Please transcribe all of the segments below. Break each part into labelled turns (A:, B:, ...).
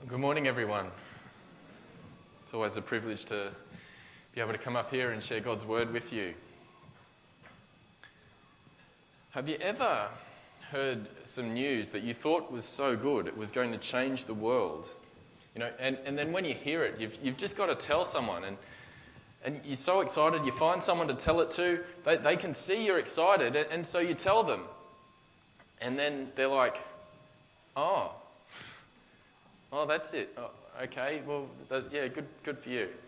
A: Good morning, everyone. It's always a privilege to be able to come up here and share God's word with you. Have you ever heard some news that you thought was so good it was going to change the world? You know, and then when you hear it, you've just got to tell someone, and you're so excited, you find someone to tell it to, they can see you're excited, and so you tell them. And then they're like, oh, that's it. Oh, okay, well, good for you.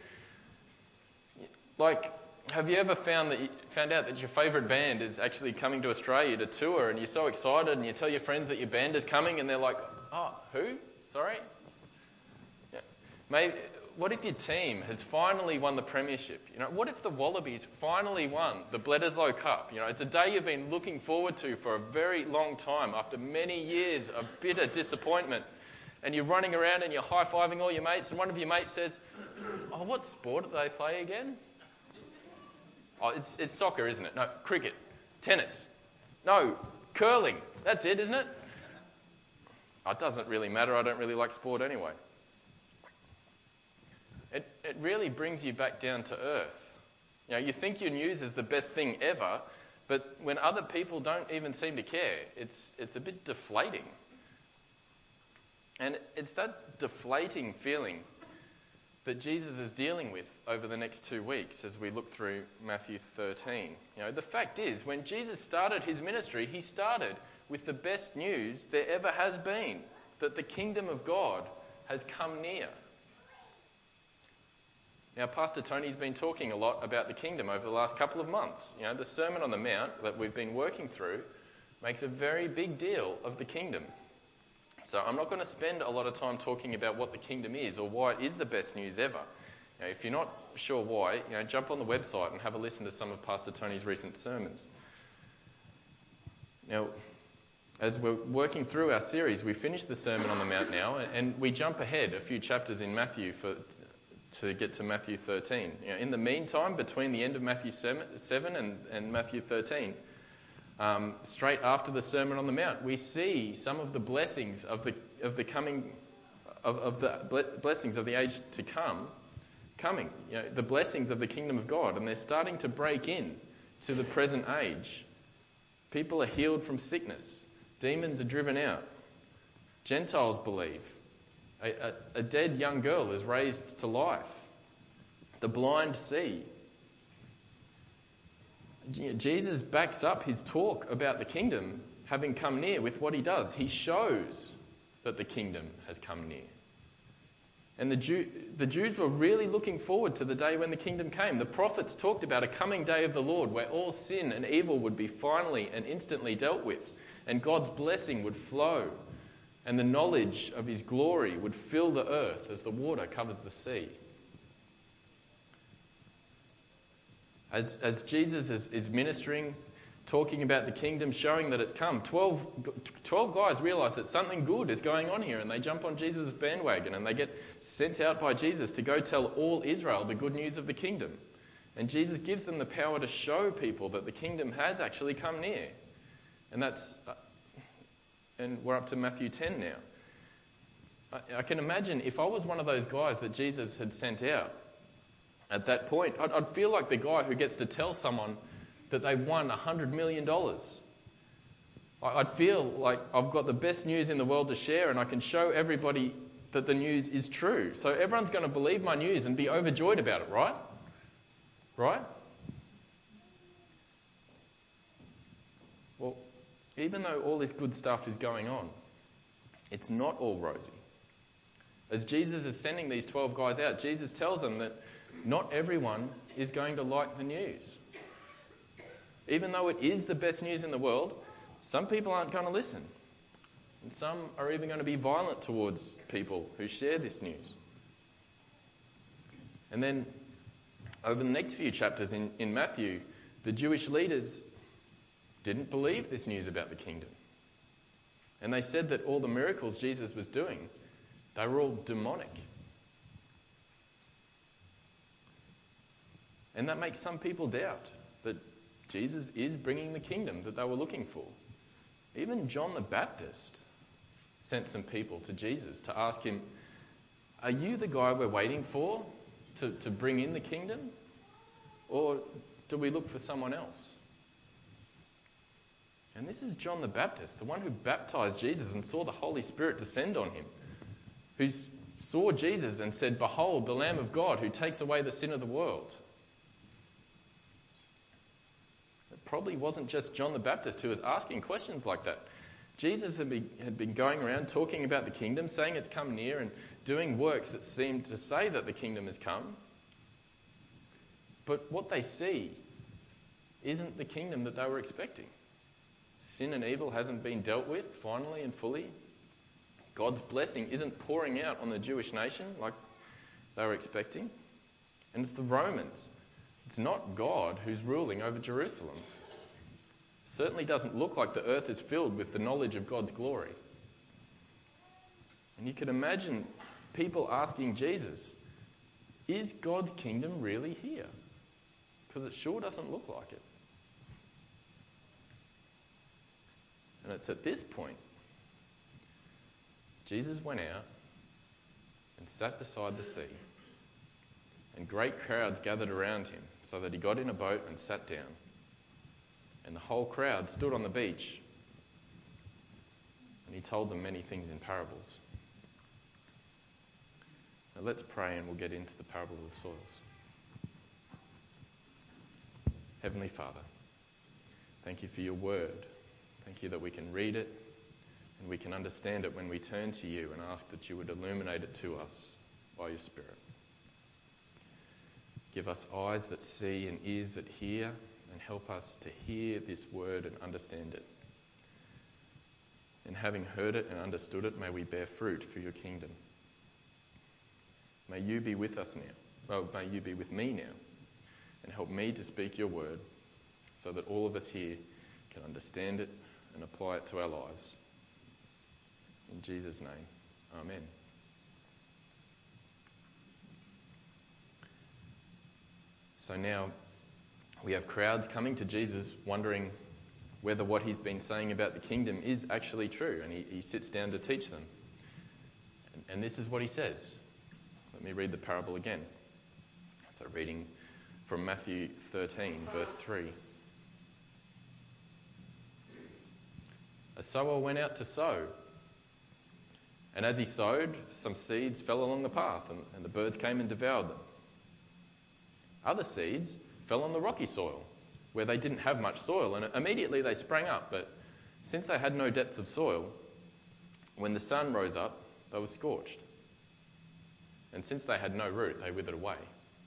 A: Like, have you ever found out that your favourite band is actually coming to Australia to tour, and you're so excited, and you tell your friends that your band is coming, and they're like, oh, who? Sorry? Yeah. Maybe. What if your team has finally won the premiership? You know, what if the Wallabies finally won the Bledisloe Cup? You know, it's a day you've been looking forward to for a very long time after many years of bitter disappointment. And you're running around and you're high-fiving all your mates, and one of your mates says, oh, what sport do they play again? Oh, it's soccer, isn't it? No, cricket, tennis. No, curling. That's it, isn't it? Oh, it doesn't really matter. I don't really like sport anyway. It really brings you back down to earth. You know, you think your news is the best thing ever, but when other people don't even seem to care, it's a bit deflating. And it's that deflating feeling that Jesus is dealing with over the next 2 weeks as we look through Matthew 13. You know, the fact is, when Jesus started his ministry, he started with the best news there ever has been, that the kingdom of God has come near. Now, Pastor Tony's been talking a lot about the kingdom over the last couple of months. You know, the Sermon on the Mount that we've been working through makes a very big deal of the kingdom. So I'm not going to spend a lot of time talking about what the kingdom is or why it is the best news ever. You know, if you're not sure why, you know, jump on the website and have a listen to some of Pastor Tony's recent sermons. Now, as we're working through our series, we finished the Sermon on the Mount now, and we jump ahead a few chapters in Matthew to get to Matthew 13. You know, in the meantime, between the end of Matthew 7 and Matthew 13, straight after the Sermon on the Mount, we see some of the blessings of the blessings of the age to coming. You know, the blessings of the kingdom of God, and they're starting to break in to the present age. People are healed from sickness. Demons are driven out. Gentiles believe. A dead young girl is raised to life. The blind see. Jesus backs up his talk about the kingdom having come near with what he does. He shows that the kingdom has come near. And the Jews were really looking forward to the day when the kingdom came. The prophets talked about a coming day of the Lord where all sin and evil would be finally and instantly dealt with, and God's blessing would flow, and the knowledge of his glory would fill the earth as the water covers the sea. As Jesus is ministering, talking about the kingdom, showing that it's come, 12 guys realise that something good is going on here, and they jump on Jesus' bandwagon, and they get sent out by Jesus to go tell all Israel the good news of the kingdom. And Jesus gives them the power to show people that the kingdom has actually come near. And we're up to Matthew 10 now. I can imagine if I was one of those guys that Jesus had sent out at that point, I'd feel like the guy who gets to tell someone that they've won $100 million. I'd feel like I've got the best news in the world to share, and I can show everybody that the news is true. So everyone's going to believe my news and be overjoyed about it, right? Right? Well, even though all this good stuff is going on, it's not all rosy. As Jesus is sending these 12 guys out, Jesus tells them that not everyone is going to like the news. Even though it is the best news in the world, some people aren't going to listen. And some are even going to be violent towards people who share this news. And then over the next few chapters in Matthew, the Jewish leaders didn't believe this news about the kingdom. And they said that all the miracles Jesus was doing, they were all demonic. And that makes some people doubt that Jesus is bringing the kingdom that they were looking for. Even John the Baptist sent some people to Jesus to ask him, Are you the guy we're waiting for to bring in the kingdom? Or do we look for someone else? And this is John the Baptist, the one who baptized Jesus and saw the Holy Spirit descend on him, who saw Jesus and said, "Behold, the Lamb of God who takes away the sin of the world." It probably wasn't just John the Baptist who was asking questions like that. Jesus had been going around talking about the kingdom, saying it's come near, and doing works that seemed to say that the kingdom has come. But what they see isn't the kingdom that they were expecting. Sin and evil hasn't been dealt with finally and fully. God's blessing isn't pouring out on the Jewish nation like they were expecting. And it's the Romans. It's not God who's ruling over Jerusalem. Certainly doesn't look like the earth is filled with the knowledge of God's glory. And you can imagine people asking Jesus, is God's kingdom really here? Because it sure doesn't look like it. And it's at this point, Jesus went out and sat beside the sea, and great crowds gathered around him, so that he got in a boat and sat down. And the whole crowd stood on the beach, and he told them many things in parables. Now let's pray and we'll get into the parable of the soils. Heavenly Father, thank you for your word. Thank you that we can read it and we can understand it when we turn to you and ask that you would illuminate it to us by your Spirit. Give us eyes that see and ears that hear, and help us to hear this word and understand it. And having heard it and understood it, may we bear fruit for your kingdom. May you be with us now. Well, may you be with me now, and help me to speak your word so that all of us here can understand it and apply it to our lives. In Jesus' name, amen. So now we have crowds coming to Jesus wondering whether what he's been saying about the kingdom is actually true, and he sits down to teach them. And this is what he says. Let me read the parable again. So reading from Matthew 13, verse 3. A sower went out to sow, and as he sowed, some seeds fell along the path, and the birds came and devoured them. Other seeds fell on the rocky soil, where they didn't have much soil, and immediately they sprang up. But since they had no depth of soil, when the sun rose up, they were scorched. And since they had no root, they withered away.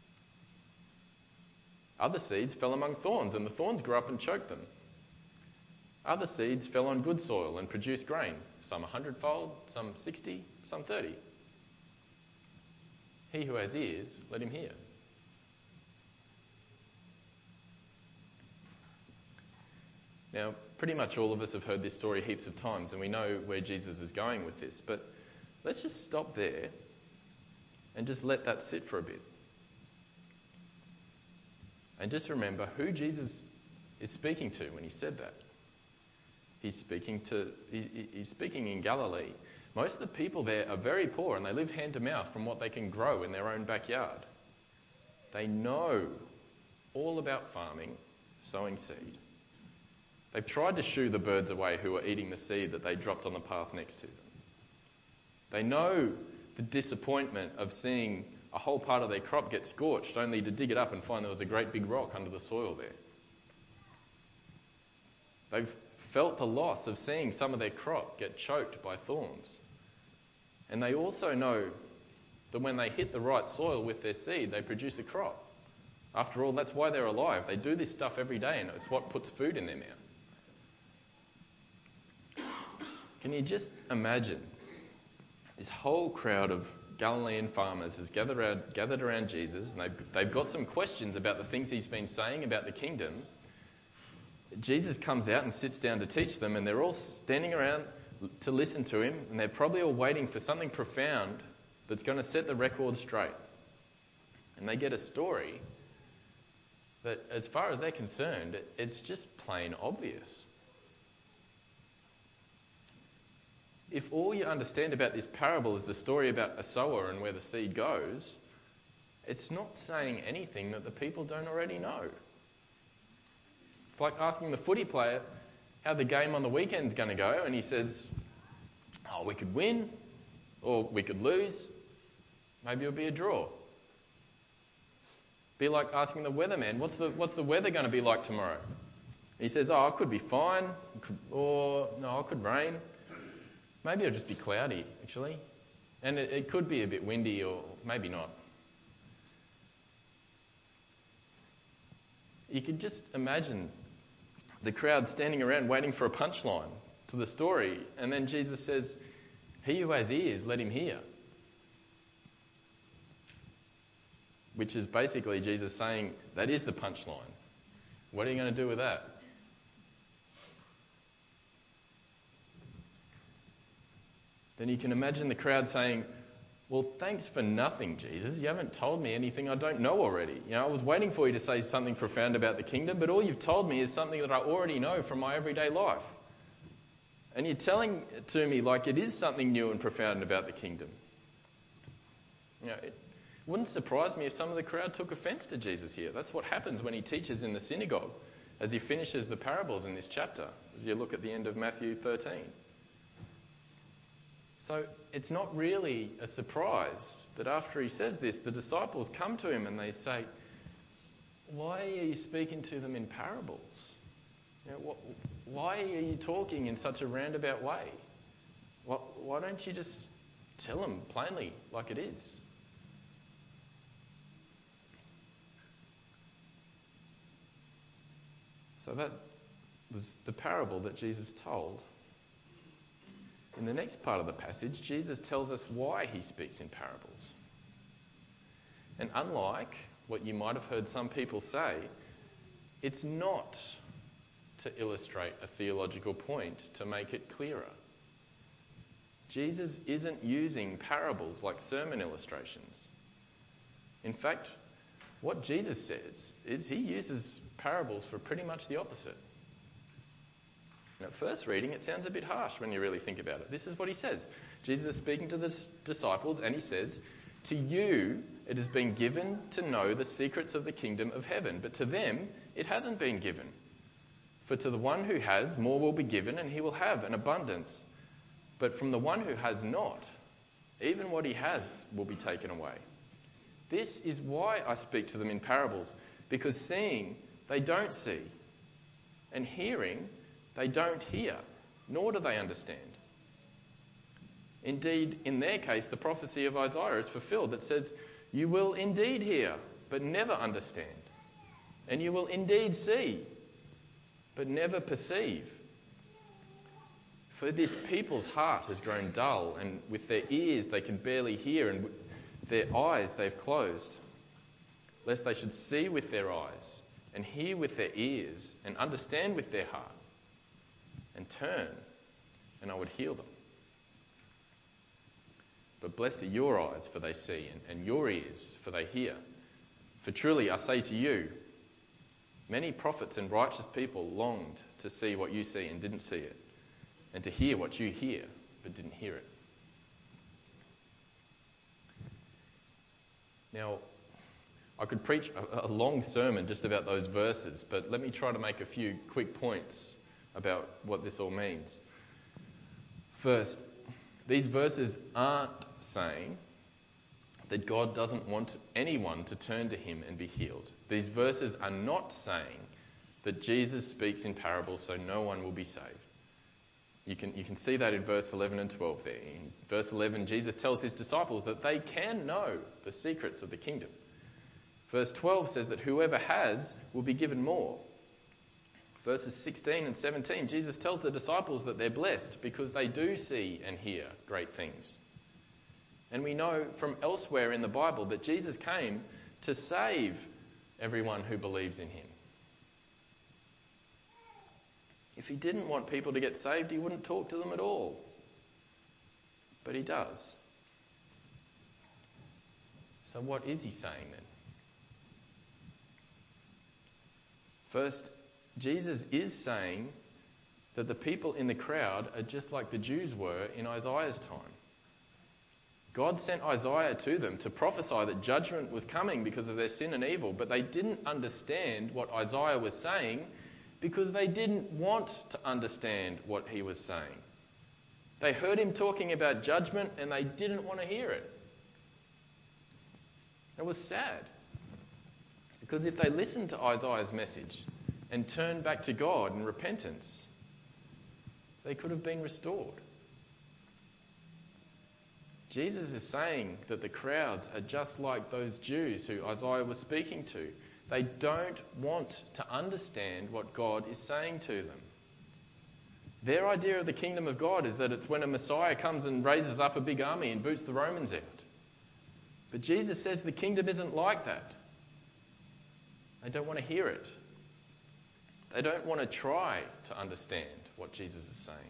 A: Other seeds fell among thorns, and the thorns grew up and choked them. Other seeds fell on good soil and produced grain, some 100-fold, some 60, some 30. He who has ears, let him hear. Now, pretty much all of us have heard this story heaps of times, and we know where Jesus is going with this, but let's just stop there and just let that sit for a bit. And just remember who Jesus is speaking to when he said that. He's speaking in Galilee. Most of the people there are very poor, and they live hand to mouth from what they can grow in their own backyard. They know all about farming, sowing seed. They've tried to shoo the birds away who are eating the seed that they dropped on the path next to them. They know the disappointment of seeing a whole part of their crop get scorched, only to dig it up and find there was a great big rock under the soil there. They've felt the loss of seeing some of their crop get choked by thorns. And they also know that when they hit the right soil with their seed, they produce a crop. After all, that's why they're alive. They do this stuff every day, and it's what puts food in their mouth. Can you just imagine this whole crowd of Galilean farmers has gathered around Jesus, and they've got some questions about the things he's been saying about the kingdom. Jesus comes out and sits down to teach them, and they're all standing around to listen to him, and they're probably all waiting for something profound that's going to set the record straight. And they get a story that, as far as they're concerned, it's just plain obvious. if all you understand about this parable is the story about a sower and where the seed goes, it's not saying anything that the people don't already know. It's like asking the footy player how the game on the weekend's going to go, and he says, oh, we could win, or we could lose, maybe it'll be a draw. Be like asking the weatherman, what's the weather going to be like tomorrow? He says, oh, it could be fine, or no, it could rain. Maybe it'll just be cloudy, actually. And it could be a bit windy, or maybe not. You could just imagine the crowd standing around waiting for a punchline to the story. And then Jesus says, he who has ears, let him hear. Which is basically Jesus saying, that is the punchline. What are you going to do with that? Then you can imagine the crowd saying, well, thanks for nothing, Jesus. You haven't told me anything I don't know already. I was waiting for you to say something profound about the kingdom, but all you've told me is something that I already know from my everyday life. And you're telling it to me like it is something new and profound about the kingdom. It wouldn't surprise me if some of the crowd took offence to Jesus here. That's what happens when he teaches in the synagogue, as he finishes the parables in this chapter, as you look at the end of Matthew 13. So it's not really a surprise that after he says this, the disciples come to him and they say, why are you speaking to them in parables? Why are you talking in such a roundabout way? Why don't you just tell them plainly like it is? So that was the parable that Jesus told. In the next part of the passage, Jesus tells us why he speaks in parables. And unlike what you might have heard some people say, it's not to illustrate a theological point to make it clearer. Jesus isn't using parables like sermon illustrations. In fact, what Jesus says is he uses parables for pretty much the opposite. And at first reading, it sounds a bit harsh when you really think about it. This is what he says. Jesus is speaking to the disciples and he says, to you it has been given to know the secrets of the kingdom of heaven, but to them it hasn't been given. For to the one who has, more will be given and he will have an abundance. But from the one who has not, even what he has will be taken away. This is why I speak to them in parables, because seeing they don't see, and hearing they don't hear, nor do they understand. Indeed, in their case, the prophecy of Isaiah is fulfilled that says, you will indeed hear, but never understand. And you will indeed see, but never perceive. For this people's heart has grown dull, and with their ears they can barely hear, and with their eyes they've closed, lest they should see with their eyes, and hear with their ears, and understand with their heart, and turn, and I would heal them. But blessed are your eyes, for they see, and your ears, for they hear. For truly I say to you, many prophets and righteous people longed to see what you see and didn't see it, and to hear what you hear but didn't hear it. Now, I could preach a long sermon just about those verses, but let me try to make a few quick points about what this all means. First, these verses aren't saying that God doesn't want anyone to turn to him and be healed. These verses are not saying that Jesus speaks in parables so no one will be saved. You can see that in verse 11 and 12 there. In verse 11, Jesus tells his disciples that they can know the secrets of the kingdom. Verse 12 says that whoever has will be given more. Verses 16 and 17, Jesus tells the disciples that they're blessed because they do see and hear great things. And we know from elsewhere in the Bible that Jesus came to save everyone who believes in him. If he didn't want people to get saved, he wouldn't talk to them at all. But he does. So what is he saying then? First, Jesus is saying that the people in the crowd are just like the Jews were in Isaiah's time. God sent Isaiah to them to prophesy that judgment was coming because of their sin and evil, but they didn't understand what Isaiah was saying because they didn't want to understand what he was saying. They heard him talking about judgment and they didn't want to hear it. It was sad, because if they listened to Isaiah's message and turned back to God in repentance, they could have been restored. Jesus is saying that the crowds are just like those Jews who Isaiah was speaking to. They don't want to understand what God is saying to them. Their idea of the kingdom of God is that it's when a Messiah comes and raises up a big army and boots the Romans out. But Jesus says the kingdom isn't like that. They don't want to hear it. They don't want to try to understand what Jesus is saying.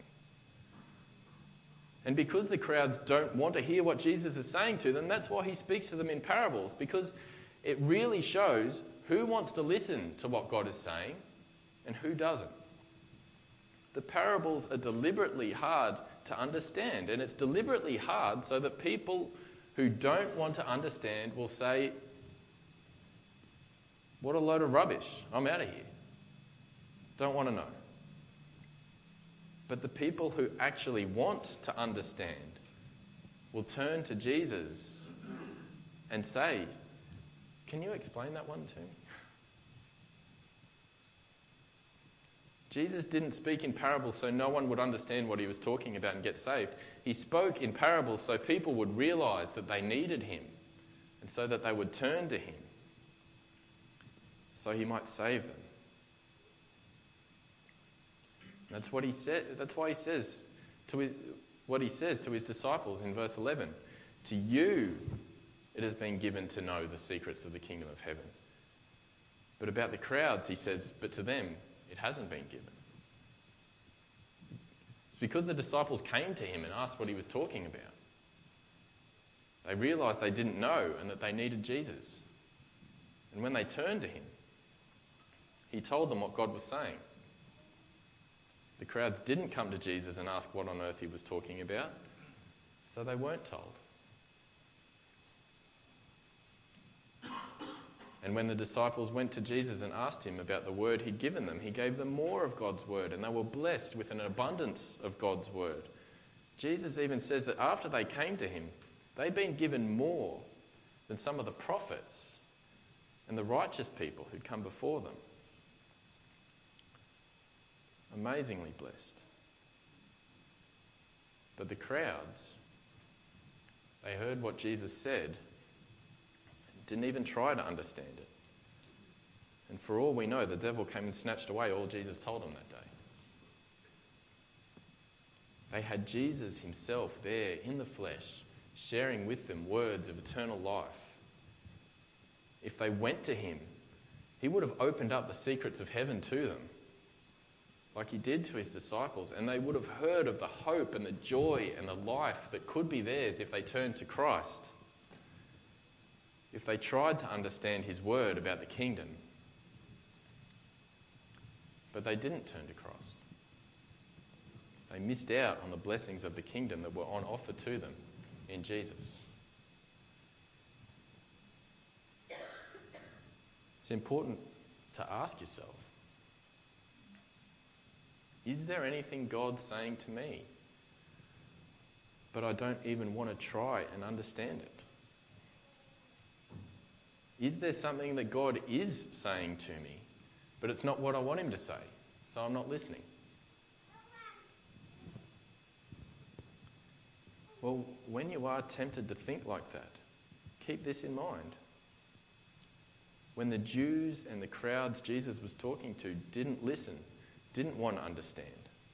A: And because the crowds don't want to hear what Jesus is saying to them, that's why he speaks to them in parables, because it really shows who wants to listen to what God is saying and who doesn't. The parables are deliberately hard to understand, and it's deliberately hard so that people who don't want to understand will say, "What a load of rubbish, I'm out of here. Don't want to know." But the people who actually want to understand will turn to Jesus and say, "Can you explain that one to me?" Jesus didn't speak in parables so no one would understand what he was talking about and get saved. He spoke in parables so people would realise that they needed him and so that they would turn to him so he might save them. That's what he said. That's why he says what he says to his disciples in verse 11. To you it has been given to know the secrets of the kingdom of heaven. But about the crowds, he says, but to them it hasn't been given. It's because the disciples came to him and asked what he was talking about. They realised they didn't know and that they needed Jesus. And when they turned to him, he told them what God was saying. The crowds didn't come to Jesus and ask what on earth he was talking about, so they weren't told. And when the disciples went to Jesus and asked him about the word he'd given them, he gave them more of God's word, and they were blessed with an abundance of God's word. Jesus even says that after they came to him, they'd been given more than some of the prophets and the righteous people who'd come before them. Amazingly blessed. But the crowds, they heard what Jesus said, didn't even try to understand it. And for all we know, the devil came and snatched away all Jesus told them that day. They had Jesus himself there in the flesh, sharing with them words of eternal life. If they went to him, he would have opened up the secrets of heaven to them, like he did to his disciples, and they would have heard of the hope and the joy and the life that could be theirs if they turned to Christ. If they tried to understand his word about the kingdom. But they didn't turn to Christ. They missed out on the blessings of the kingdom that were on offer to them in Jesus. It's important to ask yourself, is there anything God's saying to me, but I don't even want to try and understand it? Is there something that God is saying to me, but it's not what I want him to say, so I'm not listening? Well, when you are tempted to think like that, keep this in mind. When the Jews and the crowds Jesus was talking to didn't listen, didn't want to understand,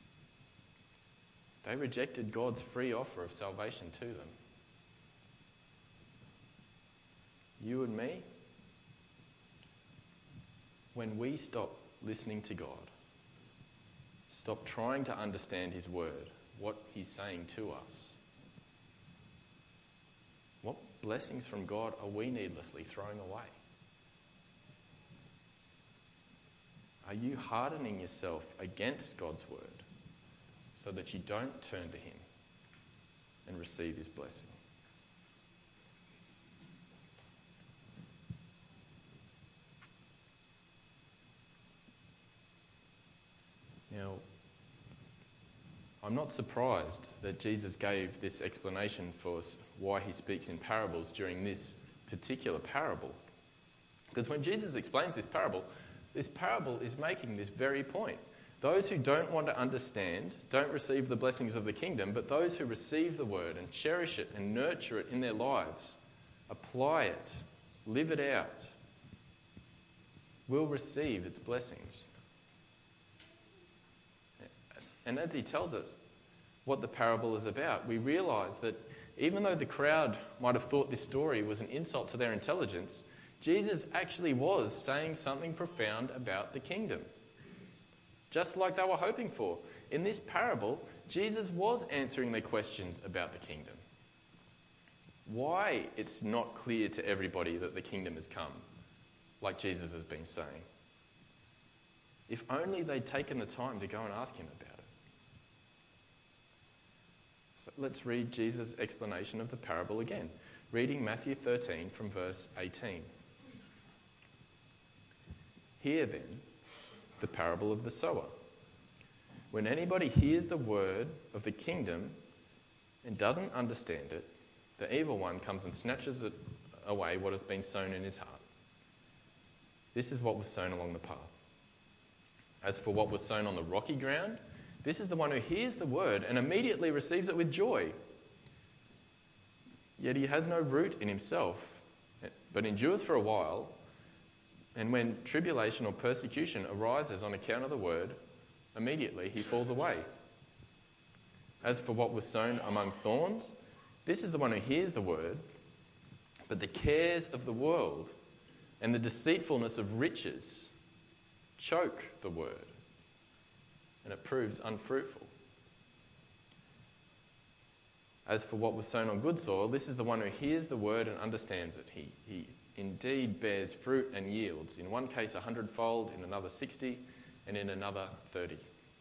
A: they rejected God's free offer of salvation to them. You and me, when we stop listening to God, stop trying to understand his word, what he's saying to us, what blessings from God are we needlessly throwing away? Are you hardening yourself against God's word so that you don't turn to him and receive his blessing. Now, I'm not surprised that Jesus gave this explanation for why he speaks in parables during this particular parable. Because when Jesus explains this parable is making this very point. Those who don't want to understand don't receive the blessings of the kingdom, but those who receive the word and cherish it and nurture it in their lives, apply it, live it out, will receive its blessings. And as he tells us what the parable is about, we realise that even though the crowd might have thought this story was an insult to their intelligence, Jesus actually was saying something profound about the kingdom, just like they were hoping for. In this parable, Jesus was answering their questions about the kingdom. Why it's not clear to everybody that the kingdom has come, like Jesus has been saying. If only they'd taken the time to go and ask him about it. So let's read Jesus' explanation of the parable again, reading Matthew 13 from verse 18. Hear then the parable of the sower. When anybody hears the word of the kingdom and doesn't understand it, the evil one comes and snatches it away what has been sown in his heart. This is what was sown along the path. As for what was sown on the rocky ground, this is the one who hears the word and immediately receives it with joy. Yet he has no root in himself, but endures for a while. And when tribulation or persecution arises on account of the word, immediately he falls away. As for what was sown among thorns, this is the one who hears the word, but the cares of the world and the deceitfulness of riches choke the word, and it proves unfruitful. As for what was sown on good soil, this is the one who hears the word and understands it. He indeed bears fruit and yields, in one case 100-fold, in another 60, and in another 30.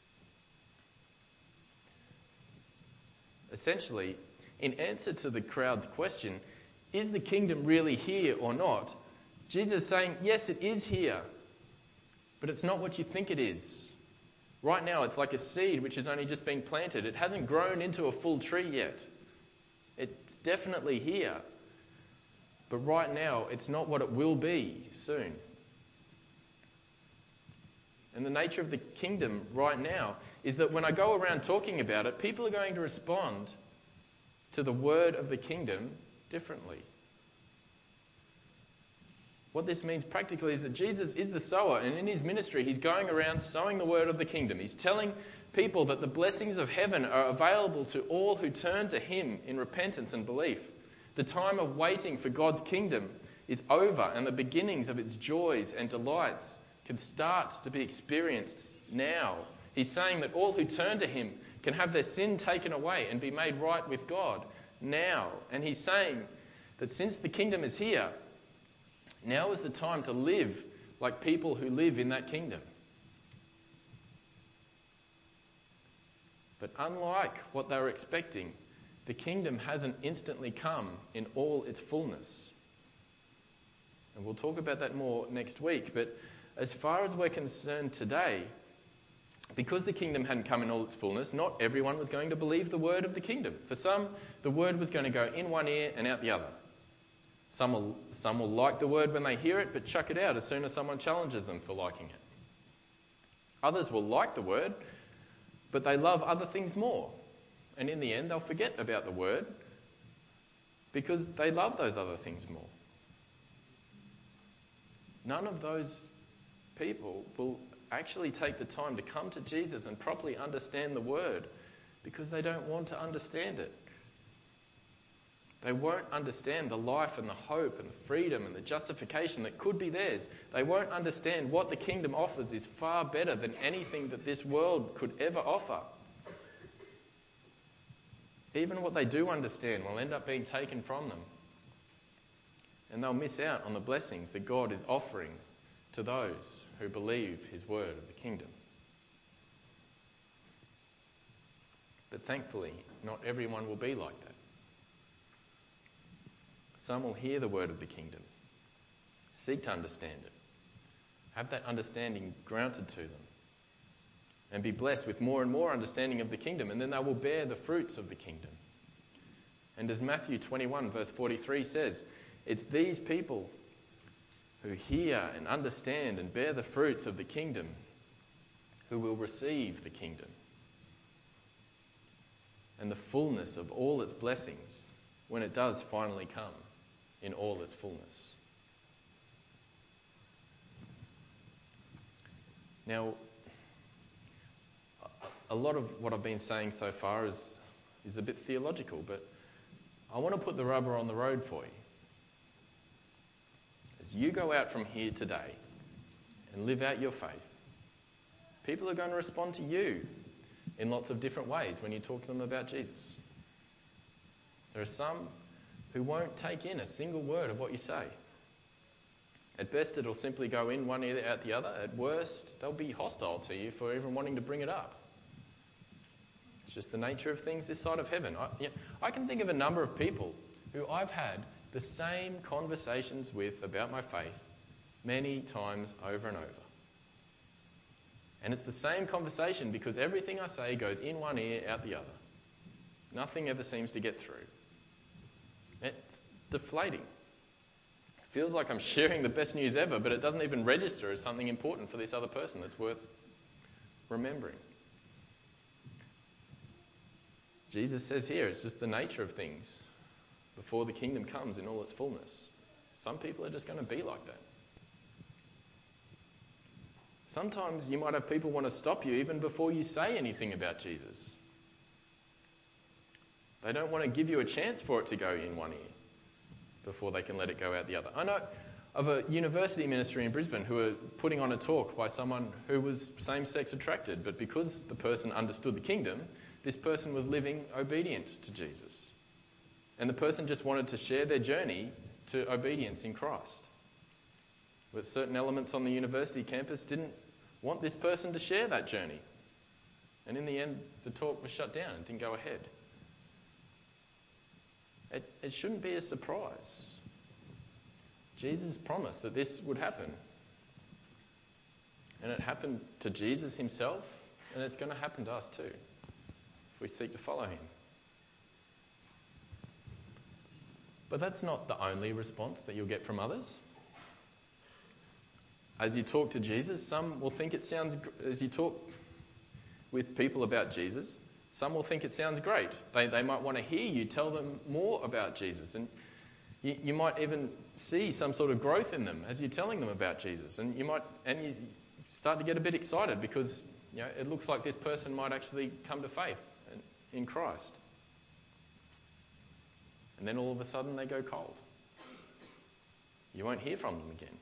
A: Essentially, in answer to the crowd's question, is the kingdom really here or not? Jesus is saying, yes, it is here, but it's not what you think it is. Right now, it's like a seed which has only just been planted. It hasn't grown into a full tree yet. It's definitely here. But right now, it's not what it will be soon. And the nature of the kingdom right now is that when I go around talking about it, people are going to respond to the word of the kingdom differently. What this means practically is that Jesus is the sower, and in his ministry he's going around sowing the word of the kingdom. He's telling people that the blessings of heaven are available to all who turn to him in repentance and belief. The time of waiting for God's kingdom is over, and the beginnings of its joys and delights can start to be experienced now. He's saying that all who turn to him can have their sin taken away and be made right with God now. And he's saying that since the kingdom is here, now is the time to live like people who live in that kingdom. But unlike what they were expecting, the kingdom hasn't instantly come in all its fullness. And we'll talk about that more next week. But as far as we're concerned today, because the kingdom hadn't come in all its fullness, not everyone was going to believe the word of the kingdom. For some, the word was going to go in one ear and out the other. Some will like the word when they hear it, but chuck it out as soon as someone challenges them for liking it. Others will like the word, but they love other things more. And in the end, they'll forget about the word because they love those other things more. None of those people will actually take the time to come to Jesus and properly understand the word because they don't want to understand it. They won't understand the life and the hope and the freedom and the justification that could be theirs. They won't understand what the kingdom offers is far better than anything that this world could ever offer. Even what they do understand will end up being taken from them. And they'll miss out on the blessings that God is offering to those who believe his word of the kingdom. But thankfully, not everyone will be like that. Some will hear the word of the kingdom, seek to understand it, have that understanding granted to them, and be blessed with more and more understanding of the kingdom, and then they will bear the fruits of the kingdom. And as Matthew 21 verse 43 says, it's these people who hear and understand and bear the fruits of the kingdom who will receive the kingdom and the fullness of all its blessings when it does finally come in all its fullness. Now, a lot of what I've been saying so far is a bit theological, but I want to put the rubber on the road for you. As you go out from here today and live out your faith, people are going to respond to you in lots of different ways when you talk to them about Jesus. There are some who won't take in a single word of what you say. At best, it'll simply go in one ear out the other. At worst, they'll be hostile to you for even wanting to bring it up. It's just the nature of things this side of heaven. I can think of a number of people who I've had the same conversations with about my faith many times over and over. And it's the same conversation because everything I say goes in one ear, out the other. Nothing ever seems to get through. It's deflating. It feels like I'm sharing the best news ever, but it doesn't even register as something important for this other person that's worth remembering. Jesus says here, it's just the nature of things before the kingdom comes in all its fullness. Some people are just going to be like that. Sometimes you might have people want to stop you even before you say anything about Jesus. They don't want to give you a chance for it to go in one ear before they can let it go out the other. I know of a university ministry in Brisbane who were putting on a talk by someone who was same-sex attracted, but because the person understood the kingdom, this person was living obedient to Jesus. And the person just wanted to share their journey to obedience in Christ. But certain elements on the university campus didn't want this person to share that journey. And in the end, the talk was shut down and didn't go ahead. It shouldn't be a surprise. Jesus promised that this would happen. And it happened to Jesus himself, and it's going to happen to us too, if we seek to follow him. But that's not the only response that you'll get from others. As you talk to Jesus, some will think it sounds, as you talk with people about Jesus, some will think it sounds great. They might want to hear you tell them more about Jesus. And you might even see some sort of growth in them as you're telling them about Jesus. And you start to get a bit excited because it looks like this person might actually come to faith in Christ. And then all of a sudden they go cold. You won't hear from them again.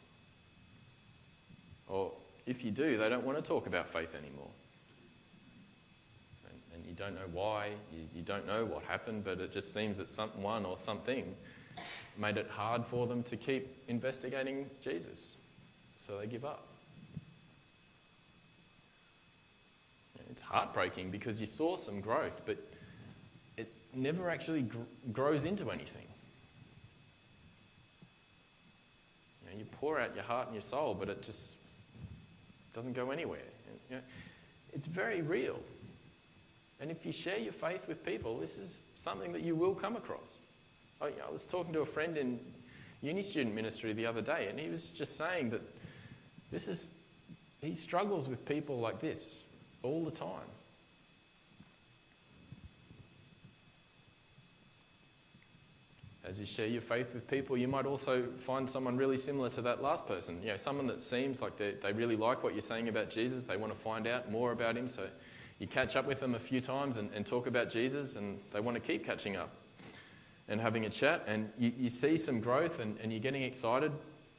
A: Or if you do, they don't want to talk about faith anymore. And you don't know why, you don't know what happened, but it just seems that someone or something made it hard for them to keep investigating Jesus. So they give up. It's heartbreaking because you saw some growth, but it never actually grows into anything. You pour out your heart and your soul, but it just doesn't go anywhere. It's very real. And if you share your faith with people, this is something that you will come across. I was talking to a friend in uni student ministry the other day, and he was just saying that he struggles with people like this all the time. As you share your faith with people, you might also find someone really similar to that last person. Someone that seems like they really like what you're saying about Jesus. They want to find out more about him. So you catch up with them a few times and talk about Jesus, and they want to keep catching up and having a chat. And you see some growth and you're getting excited.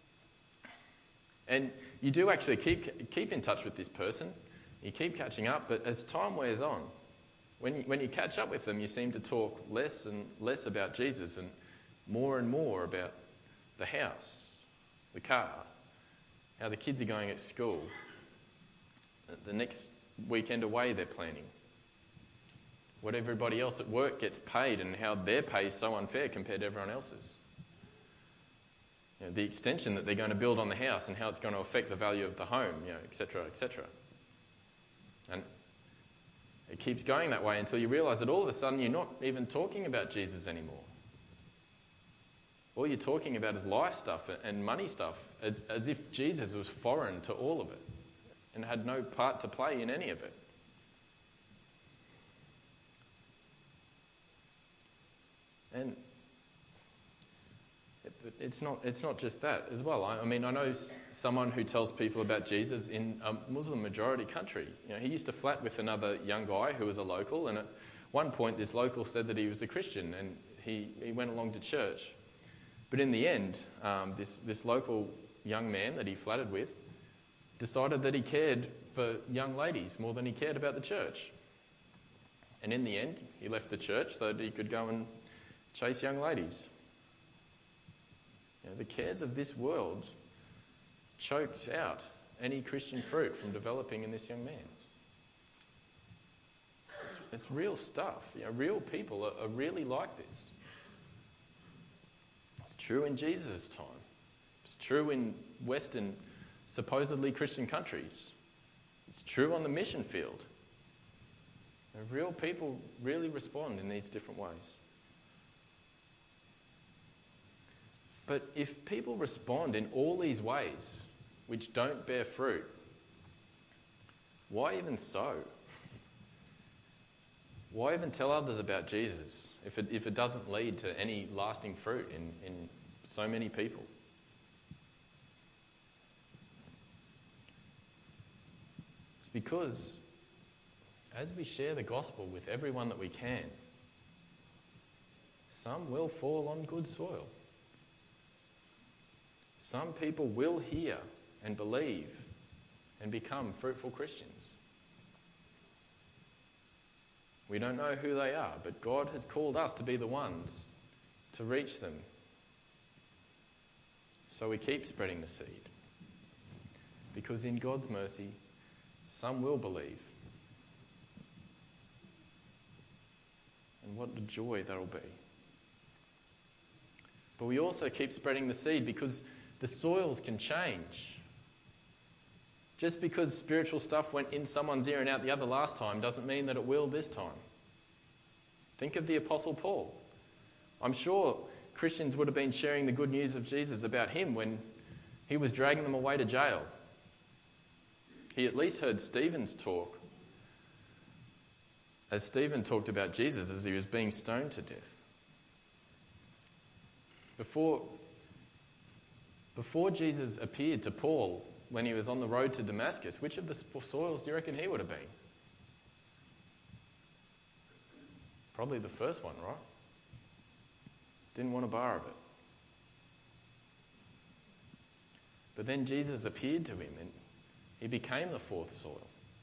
A: And you do actually keep in touch with this person. You keep catching up, but as time wears on, when you catch up with them, you seem to talk less and less about Jesus and more about the house, the car, how the kids are going at school, the next weekend away they're planning. what everybody else at work gets paid and how their pay is so unfair compared to everyone else's. The extension that they're going to build on the house and how it's going to affect the value of the home, etc., etc. And it keeps going that way until you realise that all of a sudden you're not even talking about Jesus anymore. All you're talking about is life stuff and money stuff, as if Jesus was foreign to all of it and had no part to play in any of it. And it's not just that as well. I mean, I know someone who tells people about Jesus in a Muslim majority country. He used to flat with another young guy who was a local, and at one point this local said that he was a Christian, and he went along to church. But in the end, this local young man that he flatted with decided that he cared for young ladies more than he cared about the church. And in the end, he left the church so that he could go and chase young ladies. The cares of this world choked out any Christian fruit from developing in this young man. It's real stuff. Real people are really like this. It's true in Jesus' time. It's true in Western, supposedly Christian countries. It's true on the mission field. Real people really respond in these different ways. But if people respond in all these ways which don't bear fruit, why even sow? Why even tell others about Jesus if it doesn't lead to any lasting fruit in so many people? It's because as we share the gospel with everyone that we can, some will fall on good soil. Some people will hear and believe and become fruitful Christians. We don't know who they are, but God has called us to be the ones to reach them. So we keep spreading the seed. Because in God's mercy, some will believe. And what a joy that'll be. But we also keep spreading the seed because the soils can change. Just because spiritual stuff went in someone's ear and out the other last time doesn't mean that it will this time. Think of the Apostle Paul. I'm sure Christians would have been sharing the good news of Jesus about him when he was dragging them away to jail. He at least heard Stephen's talk as Stephen talked about Jesus as he was being stoned to death. Before Jesus appeared to Paul when he was on the road to Damascus, which of the soils do you reckon he would have been? Probably the first one, right? Didn't want a bar of it. But then Jesus appeared to him and he became the fourth soil.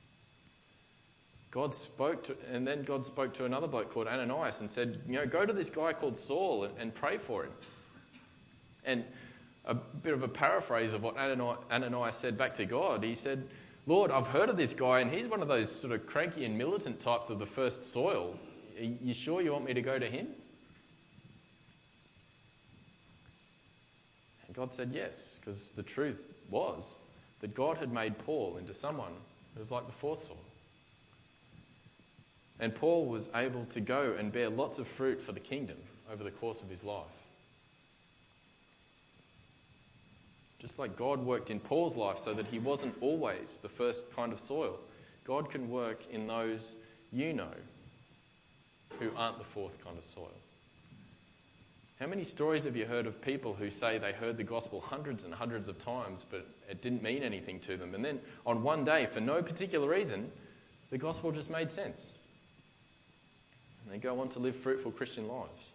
A: God spoke to another bloke called Ananias and said, go to this guy called Saul and pray for him. And a bit of a paraphrase of what Ananias said back to God. He said, Lord, I've heard of this guy and he's one of those sort of cranky and militant types of the first soil. Are you sure you want me to go to him? And God said yes, because the truth was that God had made Paul into someone who was like the fourth soil. And Paul was able to go and bear lots of fruit for the kingdom over the course of his life. Just like God worked in Paul's life so that he wasn't always the first kind of soil, God can work in those you know who aren't the fourth kind of soil. How many stories have you heard of people who say they heard the gospel hundreds and hundreds of times, but it didn't mean anything to them? And then on one day, for no particular reason, the gospel just made sense. And they go on to live fruitful Christian lives.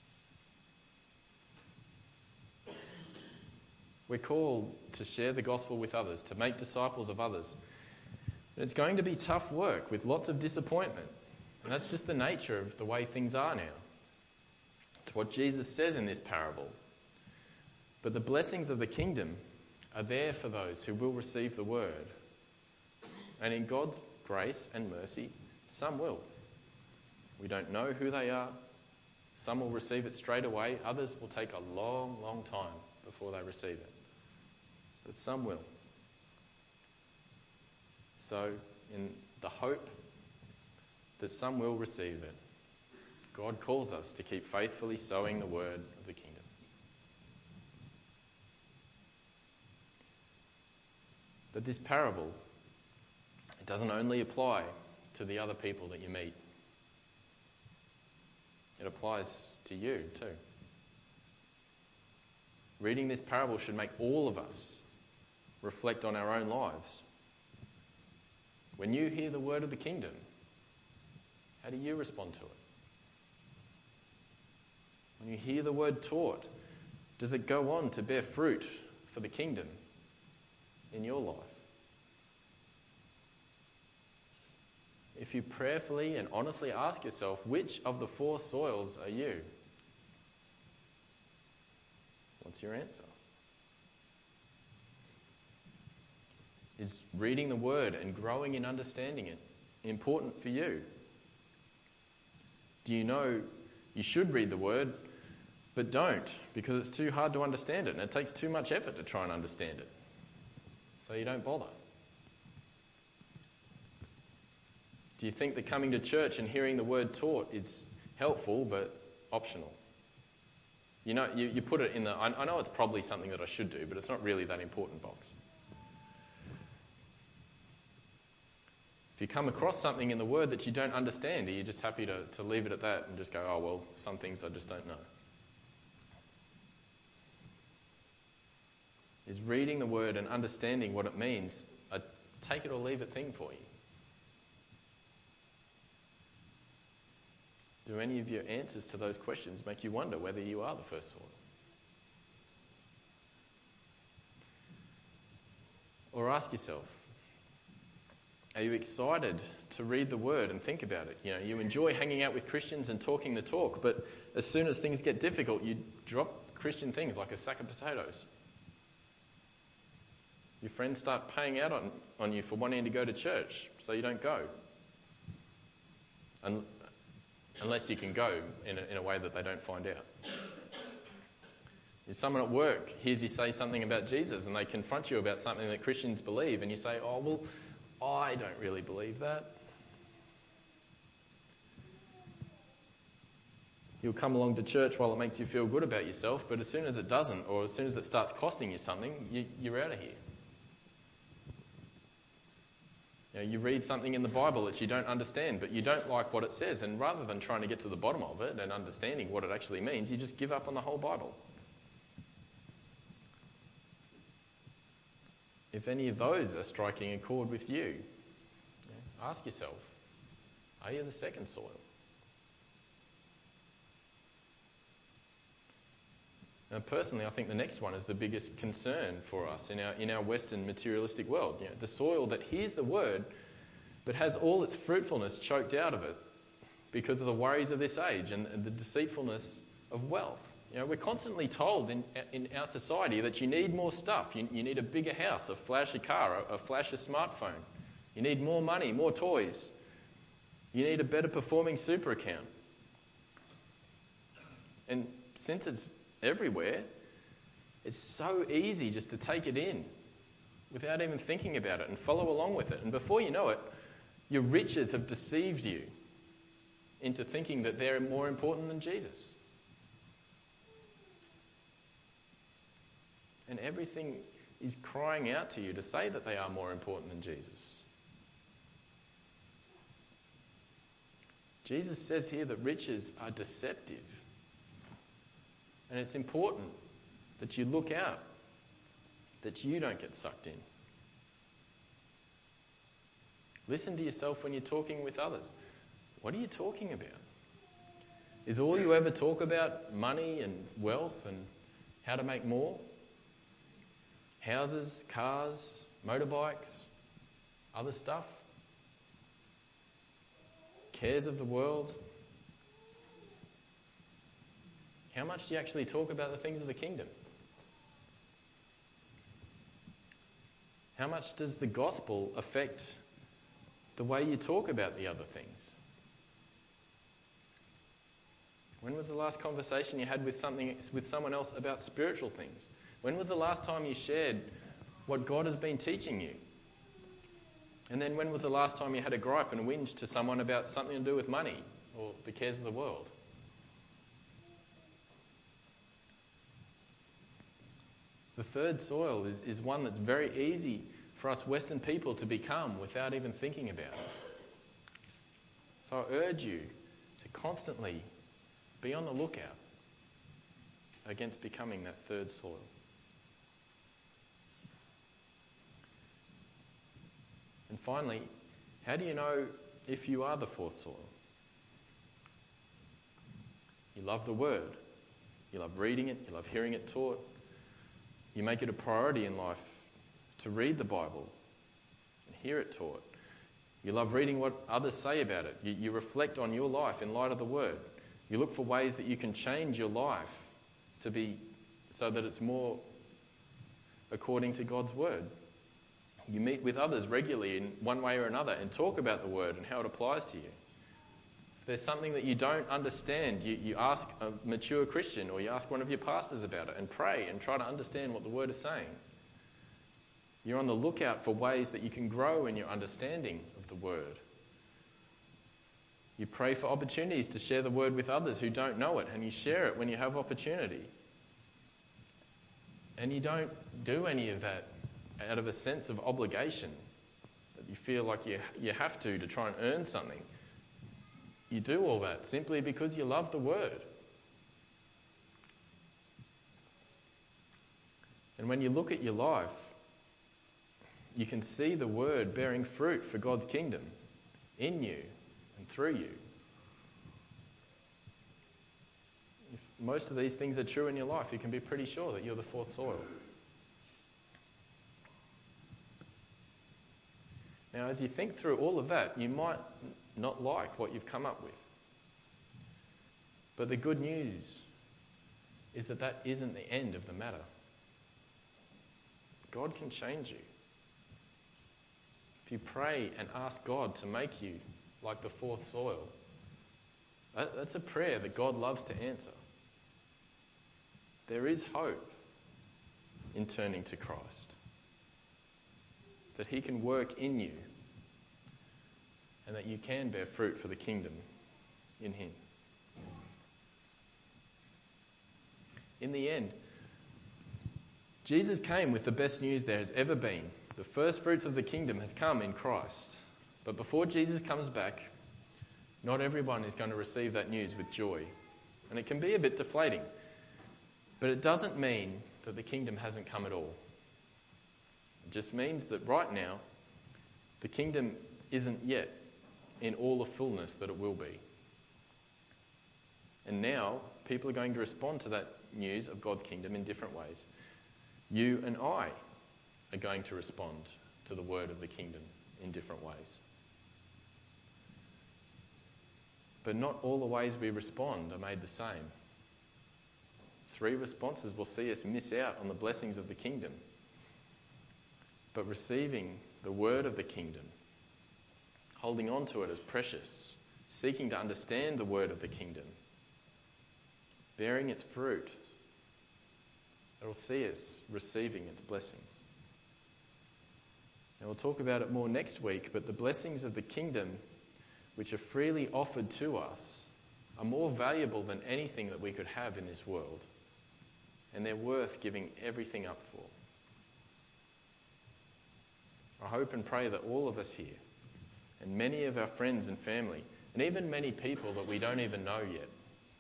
A: We're called to share the gospel with others, to make disciples of others. And it's going to be tough work with lots of disappointment. And that's just the nature of the way things are now. It's what Jesus says in this parable. But the blessings of the kingdom are there for those who will receive the word. And in God's grace and mercy, some will. We don't know who they are. Some will receive it straight away. Others will take a long, long time before they receive it. But some will. So, in the hope that some will receive it, God calls us to keep faithfully sowing the word of the kingdom. But this parable, it doesn't only apply to the other people that you meet. It applies to you too. Reading this parable should make all of us reflect on our own lives. When you hear the word of the kingdom, how do you respond to it? When you hear the word taught, does it go on to bear fruit for the kingdom in your life? If you prayerfully and honestly ask yourself, which of the four soils are you? What's your answer? Is reading the word and growing in understanding it important for you? Do you know you should read the word, but don't because it's too hard to understand it and it takes too much effort to try and understand it? So you don't bother. Do you think that coming to church and hearing the word taught is helpful but optional? You know, you put it in the, I know it's probably something that I should do, but it's not really that important box. If you come across something in the word that you don't understand, are you just happy to leave it at that and just go, oh, well, some things I just don't know? Is reading the word and understanding what it means a take it or leave it thing for you? Do any of your answers to those questions make you wonder whether you are the first soil? Or ask yourself, are you excited to read the word and think about it? You know, you enjoy hanging out with Christians and talking the talk, but as soon as things get difficult, you drop Christian things like a sack of potatoes. Your friends start paying out on you for wanting to go to church, so you don't go. Unless you can go in a way that they don't find out. If someone at work hears you say something about Jesus and they confront you about something that Christians believe and you say, oh, well, I don't really believe that. You'll come along to church while it makes you feel good about yourself, but as soon as it doesn't, or as soon as it starts costing you something, you're out of here. You know, you read something in the Bible that you don't understand, but you don't like what it says, and rather than trying to get to the bottom of it and understanding what it actually means, you just give up on the whole Bible. If any of those are striking a chord with you, ask yourself, are you the second soil? Now, personally, I think the next one is the biggest concern for us in our Western materialistic world. You know, the soil that hears the word, but has all its fruitfulness choked out of it because of the worries of this age and the deceitfulness of wealth. You know, we're constantly told in our society that you need more stuff. You need a bigger house, a flashy car, a flashy smartphone. You need more money, more toys. You need a better performing super account. And since it's everywhere, it's so easy just to take it in without even thinking about it and follow along with it. And before you know it, your riches have deceived you into thinking that they're more important than Jesus. And everything is crying out to you to say that they are more important than Jesus. Jesus says here that riches are deceptive. And it's important that you look out, that you don't get sucked in. Listen to yourself when you're talking with others. What are you talking about? Is all you ever talk about money and wealth and how to make more? Houses, cars, motorbikes, other stuff? Cares of the world? How much do you actually talk about the things of the kingdom? How much does the gospel affect the way you talk about the other things? When was the last conversation you had with someone else about spiritual things? When was the last time you shared what God has been teaching you? And then when was the last time you had a gripe and a whinge to someone about something to do with money or the cares of the world? The third soil is one that's very easy for us Western people to become without even thinking about it. So I urge you to constantly be on the lookout against becoming that third soil. And finally, how do you know if you are the fourth soil? You love the Word. You love reading it. You love hearing it taught. You make it a priority in life to read the Bible and hear it taught. You love reading what others say about it. You reflect on your life in light of the Word. You look for ways that you can change your life to be so that it's more according to God's Word. You meet with others regularly in one way or another and talk about the Word and how it applies to you. If there's something that you don't understand, you ask a mature Christian or you ask one of your pastors about it and pray and try to understand what the Word is saying. You're on the lookout for ways that you can grow in your understanding of the Word. You pray for opportunities to share the Word with others who don't know it, and you share it when you have opportunity. And you don't do any of that out of a sense of obligation, that you feel like you have to try and earn something. You do all that simply because you love the Word. And when you look at your life, you can see the Word bearing fruit for God's kingdom in you and through you. If most of these things are true in your life, you can be pretty sure that you're the fourth soil. Now, as you think through all of that, you might not like what you've come up with. But the good news is that that isn't the end of the matter. God can change you. If you pray and ask God to make you like the fourth soil, that's a prayer that God loves to answer. There is hope in turning to Christ, that He can work in you and that you can bear fruit for the kingdom in Him. In the end, Jesus came with the best news there has ever been. The first fruits of the kingdom has come in Christ. But before Jesus comes back, not everyone is going to receive that news with joy. And it can be a bit deflating. But it doesn't mean that the kingdom hasn't come at all. It just means that right now, the kingdom isn't yet in all the fullness that it will be. And now, people are going to respond to that news of God's kingdom in different ways. You and I are going to respond to the word of the kingdom in different ways. But not all the ways we respond are made the same. 3 responses will see us miss out on the blessings of the kingdom. But receiving the word of the kingdom, holding on to it as precious, seeking to understand the word of the kingdom, bearing its fruit, it will see us receiving its blessings. And we'll talk about it more next week, but the blessings of the kingdom, which are freely offered to us, are more valuable than anything that we could have in this world. And they're worth giving everything up for. I hope and pray that all of us here, and many of our friends and family, and even many people that we don't even know yet,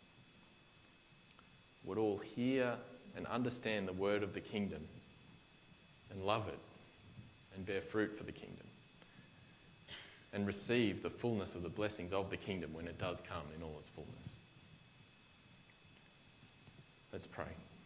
A: would all hear and understand the word of the kingdom and love it and bear fruit for the kingdom and receive the fullness of the blessings of the kingdom when it does come in all its fullness. Let's pray.